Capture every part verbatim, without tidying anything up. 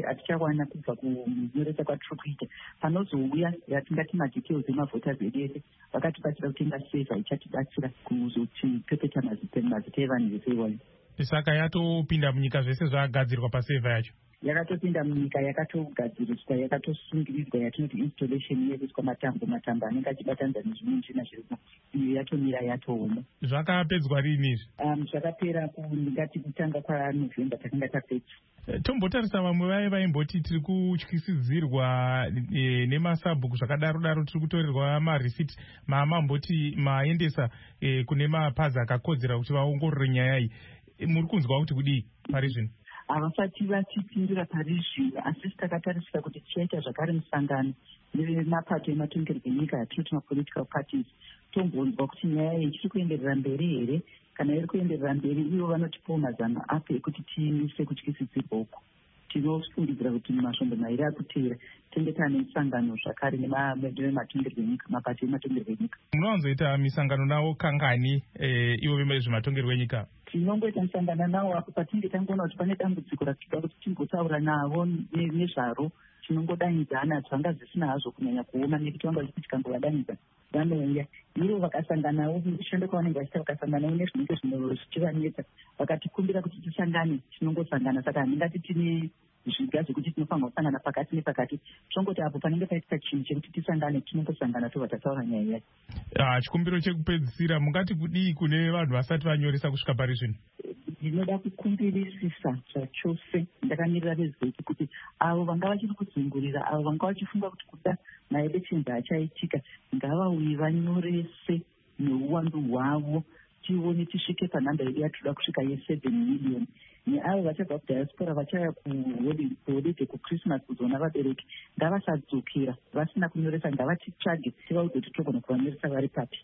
atichawana kubva kunyoresa kwatiri kuita. Panozouya yatingati madetails emavhoters edu ese vakatibatsira kutenga seva ichatibatsira kuzotipepeta mazita evanhu vese iwayo. Saka yatopinda munyika zvese zvagadzirwa paseva yacho? Yakatopinda munyika, yakatogadziriswa, yakatosungirirwa, yatinoti installation yekuiswa matambo matambo anenge achibatanidza nezvimuchina zviripo, iyo yatomira yatooma. Zvakapedzwa rini izvi? Um, zvakapera kungati kutanga kwaNovemba takanga tapedza. Tombotarisa vamwe vaye vaimboti tiri kutyisidzirwa e, nemasabhuku zvakadaro daro, tiri kutorerwa marisiti mamamboti maendesa e, kune mapazi akakodzera kuti vaongorore nyaya iyi. E, muri kunzwa kuti kudii pari zvino? Havasati vatipindura pari zvino, asi takatarisira kuti tichaita zvakare musangano nevemapato ematongerwo enyika atinoti mapolitical parties, tombonzwa kuti nyaya iyi ichiri kuenderera mberi here. Kana iri kuenderera mberi, ivo vanotipawo mazano apo ekuti tiimise kutyisidzirwa uku. Tinofungidzira kuti masvondo mairi akuteera tinge taane misangano zvakare nematongerwo enyika, mapato ematongerwo enyika. Munowanzoita misangano nawo kangani e, ivo vezvematongerwo enyika? Tinongoita misangano nawo apo patinenge tangoona kuti pane dambudziko ratinoda kuti timbotaura navo nezvaro. Tinongodanidzana, zvanga zvisina hazvo kunyanya kuoma nekuti vanga vachiti tikangovadaidza vanouya. Ivo vakasanganawo mishando kwavanenge vachiita, vakasanganawo nezvinenge zvichivanetsa, vakatikumbira kuti tisangane, tinongosangana. Saka handingati tine zviga zvekuti tinofanira kusangana pakati nepakati, tongoti apo panenge paitika chinhu chekuti tisangane, tinongosangana tobva tataura nyaya yacho. Ah, chikumbiro chekupedzisira mungati kudii kune vanhu vasati vanyoresa kusvika pari zvino? Ndinoda kukumbirisisa zvachose, ndakamirira vezeki kuti avo vanga vachiri kudzungurira, avo vanga vachifunga kuti kuda maelections achaitika, ngavauye vanyorese neuwandu hwavo, tione tisvike panhamba yedu yatoda kusvika yeseven million. Neavo vachabva kudiaspora vachaya kuholide kuchristmas kuzoona vabereki, ngavasadzokera vasina kunyoresa, ngavatitsvage tivaudze kuti togona kuvanyoresa vari papi.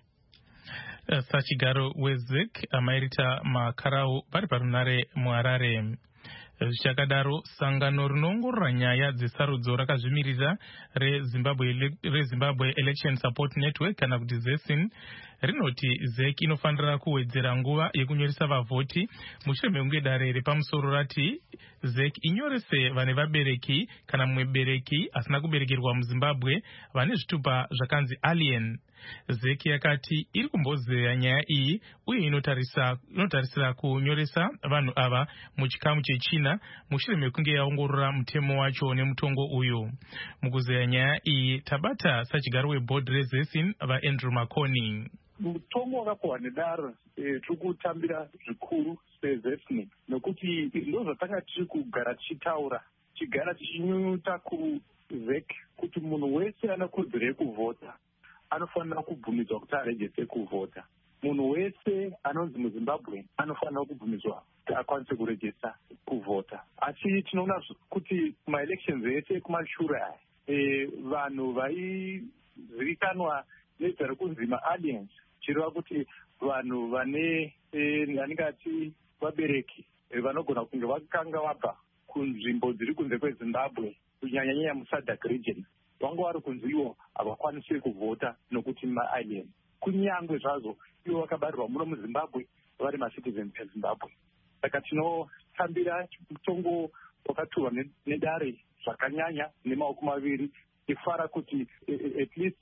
Sachigaro weZEC amairita makarau vari parunare muHarare. Zvichakadaro, sangano rinoongorora nyaya dzesarudzo rakazvimirira reZimbabwe reZimbabwe Election Support Network kana kuti ZESIN rinoti ZEC inofanira kuwedzera nguva yekunyoresa vavhoti mushure mekunge dare repamusoro rati ZEC inyorese vane vabereki kana mumwe bereki asina kuberekerwa muZimbabwe vane zvitupa zvakanzi alien. ZEC yakati iri kumbozeya nyaya iyi uye inotarisa inotarisira kunyoresa vanhu ava muchikamu chechina mushure mekunge yaongorora mutemo wacho nemutongo uyu. Mukuzeya nyaya iyi tabata sachigaro webhodhi reZESIN vaAndrew Makoni. Mutongo wakapuwa nedare tiri kutambira zvikuru seZESIN nokuti ndo zvatanga tiri kugara tichitaura tichigara tichinyunyuta kuZEC kuti munhu wese ane kodzero yekuvhota anofanira kubvumidzwa kuti arejeste kuvhota. Munhu wese anonzi muZimbabwe anofanira kubvumidzwa kuti akwanise kurejesta kuvhota. Asi tinoona kuti maelections ese ekumashure aya e, vanhu vaizivikanwa nezita rekunzi maaliens, chireva kuti vanhu vane vanenge ati vabereki vanogona kunge vakanga vabva kunzvimbo dziri kunze kweZimbabwe kunyanyanyanya muSadak region, vanga vari kunzi ivo havakwanisi kuvhota nokuti maalien. Kunyangwe zvazvo ivo vakabarirwa muno muZimbabwe vari macitizens eZimbabwe. Saka tinotambira mutongo wakaturwa nedare zvakanyanya nemaoko maviri, tifara kuti at least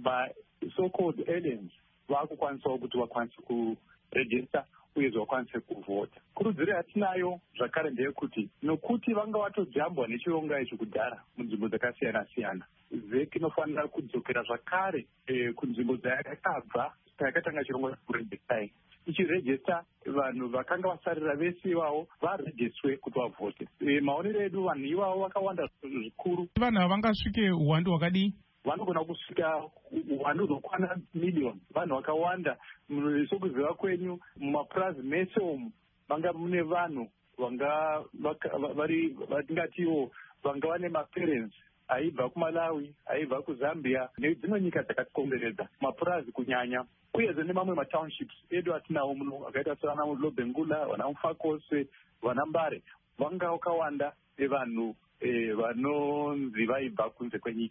so called aliens vakukwanisawo kuti vakwanise kurejesta uyezve vakwanise kuvhota. Kurudziro yatinayo zvakare ndeyekuti nokuti vanga vatojambwa nechironga izvi kudhara munzvimbo dzakasiyana siyana, ZEC inofanira kudzokera zvakare e, kunzvimbo dzayakabva payakatanga chirongo kurejesta, ichirejesta vanhu vakanga vasarira vese ivavo varejestwe kuti vavhote. E, maonero edu vanhu ivavo vakawanda zvikuru. Vanhu ava vangasvike uwandu hwakadii? Vanogona kusvika uwandu hunokwana million. Vanhu vakawanda. Sokuziva kwenyu mumapurazi mese umu vanga mune vanhu vanga vari vatingatiwo vanga vane maparents aibva kuMalawi, aibva kuZambia nedzimwe nyika dzakatikomberedza, mapurazi kunyanya, uyezve nemamwe matownships edu atinawo muno akaita sevana muLobengula, vana muFakose, vana Mbare, vanga vakawanda evanhu vanonzi vaibva kunze kwenyika.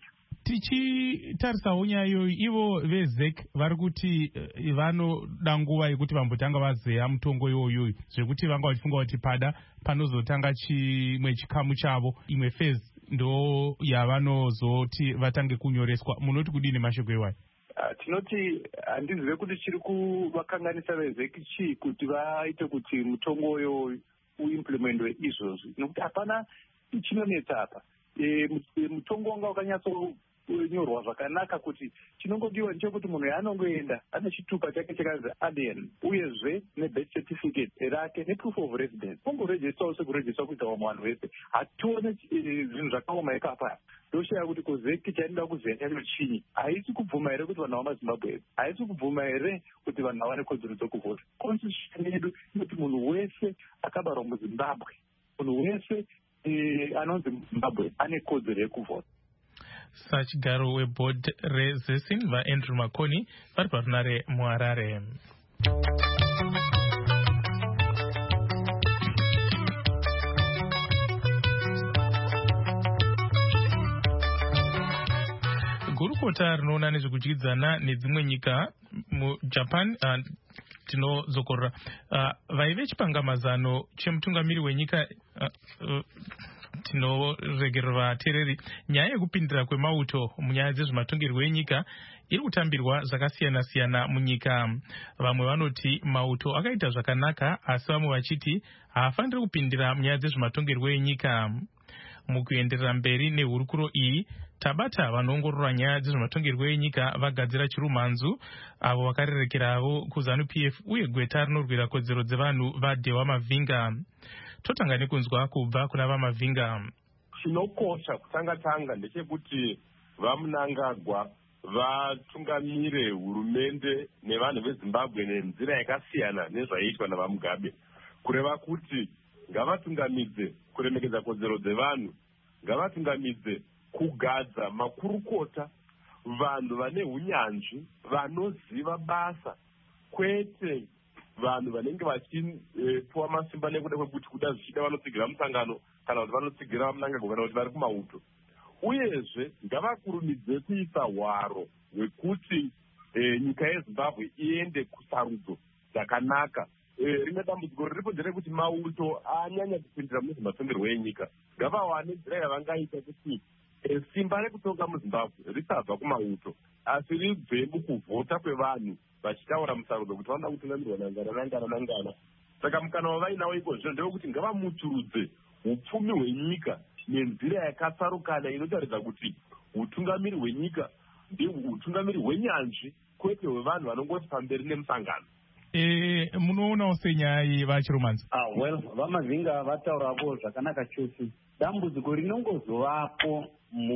tichitarisawo nyaya iyoyo, ivo vezek vari kuti uh, vanoda nguva yekuti vambotanga vazeya mutongo iwoyoyo, zvekuti vanga vachifunga kuti pada panozotanga chimwe chikamu chavo, imwe phase ndo yavanozoti vatange kunyoreswa. Munoti kudini mashoko iwayo? Uh, tinoti handizive kuti chiri kuvakanganisa vezeki chii kuti vaite kuti mutongo uyo uimplementwe izvozvi, nokuti hapana chinonetsa apa. E, mutongo wanga wakanyatsonyorwa zvakanaka kuti chinongodiwa ndechekuti munhu yaanongoenda ane chitupa chake chakanzi aden, uyezve nebirth certificate rake neproof of residence, ongorejistawo sekurejista kuita vamwe vanhu vese. Hatione zvinhu zvakaoma ikapa. Ndoshaya kuti kozeki chainoda kuziva chacho chinyi. Haisi kubvuma here kuti vanhu vamazimbabwe, haisi kubvuma here kuti vanhu havane kodzero dzokuvhota. Constitution yedu inoti munhu wese akabarwa muzimbabwe, munhu wese anonzi muzimbabwe ane kodzero yekuvhota. Sachigaro weboard rezesin vaandrew makoni vari parunare muharare. Gurukota rinoona nezvekudyidzana nedzimwe nyika mujapan uh, tinozokorora uh, vaive chipangamazano chemutungamiri wenyika uh, uh, tinoregerera vateereri. Nyaya yekupindira kwemauto munyaya dzezvematongerwo enyika iri kutambirwa zvakasiyana siyana munyika. Vamwe vanoti mauto akaita zvakanaka, asi vamwe vachiti haafaniri kupindira munyaya dzezvematongerwo enyika. Mukuenderera mberi nehurukuro iyi, tabata vanoongorora nyaya dzezvematongerwo enyika vagadzira chirumhanzu avo vakarerekeravo kuzanu P F uye gweta rinorwira kodzero dzevanhu vaDhewa Mavhinga. Totanga nekunzwa kubva kuna vaMavhinga. Chinokosha kutanga tanga ndechekuti vaMnangagwa vatungamire hurumende nevanhu veZimbabwe nenzira yakasiyana nezvaitwa navaMugabe, kureva kuti ngavatungamidze kuremekedza kodzero dzevanhu, ngavatungamidze kugadza makurukota, vanhu vane hunyanzvi, vanoziva basa, kwete vanhu vanenge vachipuwa masimba nekuda kwekuti kuda zvichida vanotsigira musangano kana kuti vanotsigira vaMnangagwa kana kuti vari kumauto. Uyezve ngavakurumidze kuisa hwaro hwekuti e, nyika yeZimbabwe iende kusarudzo dzakanaka. E, rimwe dambudziko riripo nderekuti mauto anyanya kupindira muzvematongerwo enyika. Ngavawane nzira yavangaita kuti e, simba rekutonga muZimbabwe risabva kumauto asi ribve mukuvhota kwevanhu vachitaura musarudzo kuti vanoda kutungamirwa nangana nangana nangana. Saka mukana wavainawo ikozvo ndewekuti ngavamuturudze upfumi hwenyika nenzira yakatsarukana inotaridza kuti utungamiri hwenyika ndeutungamiri hwenyanzvi kwete hwevanhu vanongoti pamberi nemusangano. E, munoonawo senyaya vachiromanzi? Ah, well, vaMavhinga vataurapo zvakanaka chose. Dambudziko rinongozovapo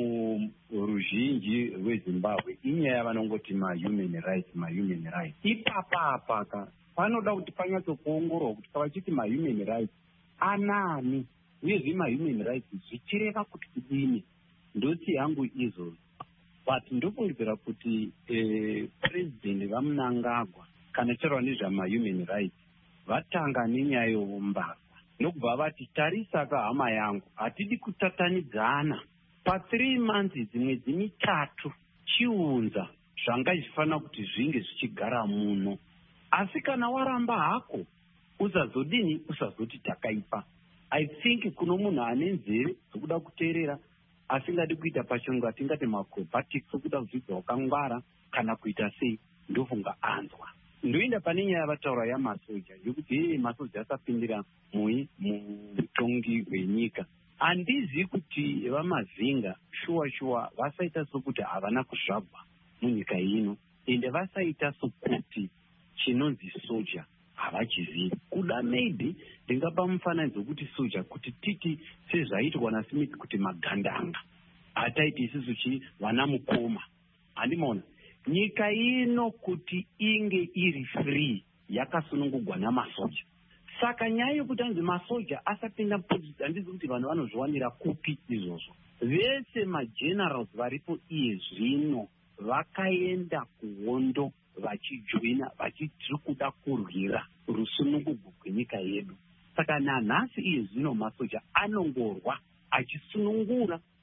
muruzhinji rweZimbabwe inyaya yavanongoti mahuman rights mahuman rights. Ipapapaka panoda kuti panyatsokuongororwa kuti pavachiti mahuman rights anani uyezve mahuman rights zvichireva kuti kudini. Ndoti yangu izvo, but ndofungidzira kuti eh, president vaMnangagwa kana chirwa nezvamahuman rights vatanga nenyaya youmbavha nokubva vati tarisa kahama yangu, hatidi kutatanidzana pathree months dzimwedzi mitatu chiunza zvanga zvifanira kuti zvinge zvichigara muno. Asi kana waramba hako usazodini, usazoti takaipa. I think kuno munhu ane nzeve dzokuda kuteerera asingadi kuita pachirungu atingati macrobatics okuda kudzidza wakangwara kana kuita sei, ndofunga anzwa. Ndoenda pane nyaya yavataura yamasoja yokuti hey, masoja asapindira mui mutongi hwenyika. Handizivi kuti vaMavhinga shuwa shuwa vasaita sokuti havana kuzvagwa munyika ino, ende vasaita sokuti chinonzi soja havachizivi. Kuda maybe ndingapa mufananidzo kuti soja kuti titi sezvaitwa naSmith kuti magandanga hataiti isusu chi vana mukoma. Handimona nyika ino kuti inge iri free yakasunungugwa namasoja. Saka nyaya yokuti anzi masoja asapinda mupolitiki handizi kuti vanhu vanozviwanira kupi izvozvo. Vese magenerals varipo iye zvino vakaenda kuhondo vachijoina vachitiri kuda kurwira rusunungugu rwenyika yedu. Saka nanhasi iye zvino masoja anongorwa achisunungura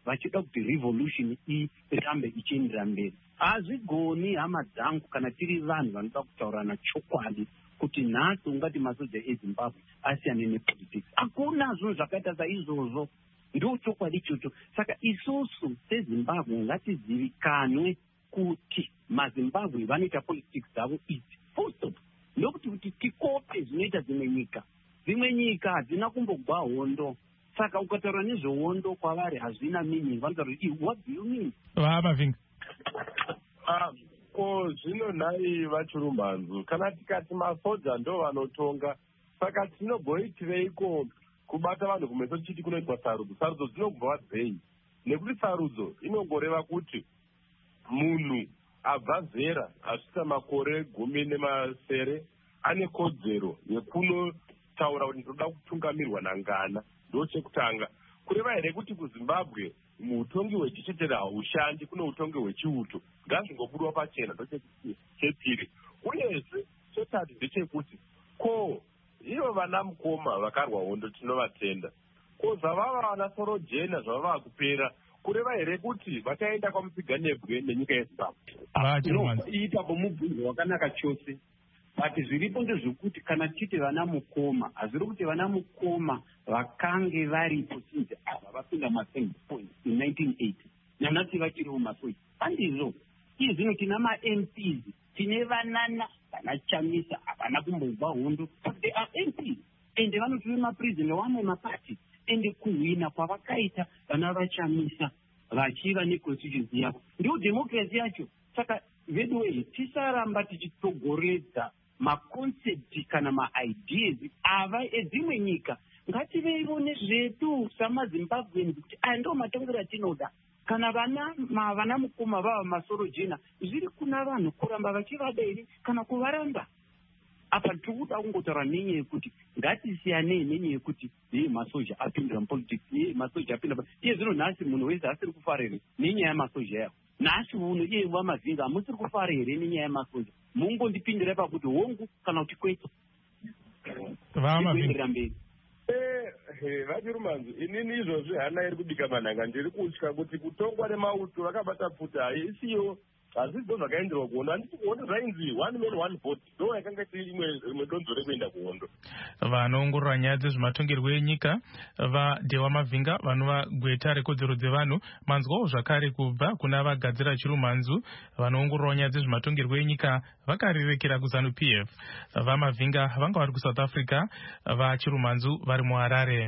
vachida kuti revolution irambe ichienderera mberi. Hazvigoni hama dzangu kana tiri vanhu vanoda kutaurana chokwadi kuti nhasi ungati masoja eZimbabwe asiyane nepolitics. Hakuna zvinhu zvakaita saizvozvo, ndo chokwadi ichocho. Saka isusu seZimbabwe ngatizivikanwe kuti maZimbabwe vanoita politics dzavo idzi full stop. Ndokuti kuti tikope zvinoita dzimwe nyika. Dzimwe nyika hadzina kumbogwa hondo. Saka ukataura nezvehondo kwavari hazvina meaning. Vanotaura kuti what do you mean? Vamavinga. Ah, ko zvino nhai vachirumhanzu kana tikati masoja ndo vanotonga, saka tinogoitireiko kubata vanhu kumeso tichiti kunoitwa sarudzo? Sarudzo dzinobva dzei? Nekuti sarudzo inongoreva kuti munhu abva zera asvika makore gumi nemasere ane kodzero yekunotaura kuti ndoda kutungamirwa nangana. Ndo chekutanga. Kureva here kuti kuZimbabwe mutongi hwechichetera haushandi, kuno utongi hwechiuto. Ngazvingobudwa pachena. Ndo chepiri. Uyezve chetatu ndechekuti ko ivo vana mukoma vakarwa hondo tinovatenda. Ko zvavava vana Sorojena zvavava kupera, kureva here kuti vachaenda kwaMutsiganebwe nenyika yeZimbabwe. Ipapo mubvunzo wakanaka chose. But zviripo ndezvekuti kana tichiti vana mukoma, hazviri kuti vana mukoma vakange varipo since ava vapinda masengi point in nineteen eighty. Nanasi vachiriwo masoja. Handizvo. Iye zvino tina ma-M Ps, tine vanana, vana Chamisa, havana kumbobva hondo. But they are M Ps. Ende vanotori mapresident wamwe mapati. Ende kuhwina kwavakaita vana vachamisa vachiva neconstituency yavo. Ndiyo democracy yacho. Saka vedu wei tisaramba tichitogoredza maconcept kana maideas ava edzimwe nyika. Ngativeivo nezvetu samaZimbabweans kuti aya ndo matongero atinoda. Kana vana vana mukoma vava maSorojena zviri kuna vanhu kuramba vachivadei kana kuvaramba. Apa tikuda kungotaura nenyaya yekuti ngatisiyanei nenyaya yekuti ye masoja apindira mupolitics, ye masoja apindira. Iye zvino nhasi munhu wese asiri kufara here nenyaya yamasoja yavo. Nhasi uno iye Vamavinga hamusiri kufara here nenyaya yamasoja. Mungondipindira pakuti hongu kana kuti kwete. Vamavinga. Eh, vachirumanzu inini izvozvi hana iri kubika manhanga, ndiri kutya kuti kutongwa nemauto vakabata pfuta isiyo. Hazvi ndo zvakaenderwa kuhondo. Handiti kuhondo zvainzi one man one vote. Ndo yakanga tiri imwe donzo rekuenda kuhondo. Vanoongorora nyaya dzezvematongerwo enyika vaDewa Mavinga vanova gweta rekodzero dzevanhu, manzwawo zvakare kubva kuna vagadzira chirumhanzu vanoongorora nyaya dzezvematongerwo enyika vakarirekera kuZanu P F. VaMavinga vanga vari kuSouth Africa, vachirumhanzu vari muHarare.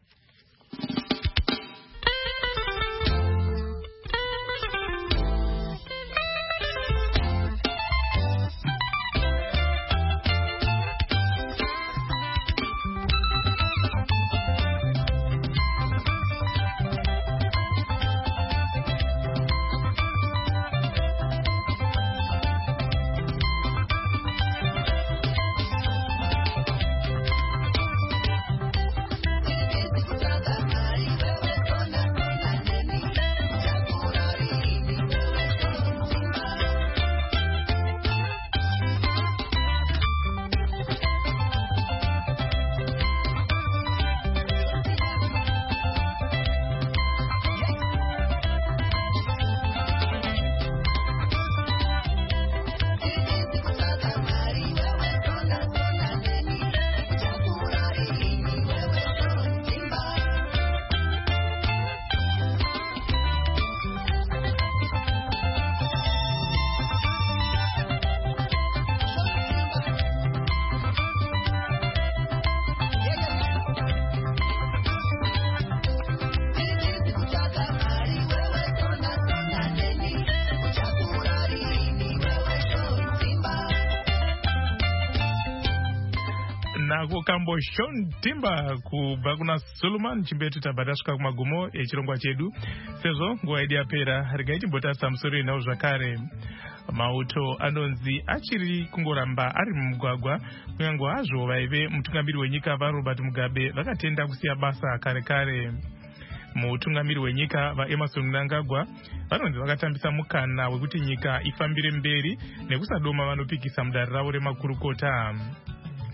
Kambo Sean Timba kubva kuna Solomon Chimbetu tabva tasvika kumagumo echirongwa chedu. Sezvo nguva yedu yapera, regai timbotarisa musoro inawo zvakare. Mauto anonzi achiri kungoramba ari mumugwagwa, kunyange hazvo vaive mutungamiri wenyika vaRobert Mugabe vakatenda kusiya basa kare kare. Mutungamiri wenyika vaEmmerson Mnangagwa vanonzi vakatambisa mukana wekuti nyika ifambire mberi nekusadoma vanopikisa mudare ravo remakurukota.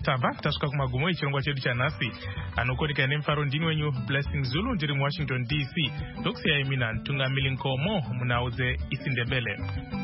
tabva tasvika kumagumo echirongwa chedu chanhasi. Anokodika nemufaro ndini wenyu Blessing Zulu ndiri muWashington D C. Ndokusiyai mina Ntungamili Nkomo munhau dzeIsindebele.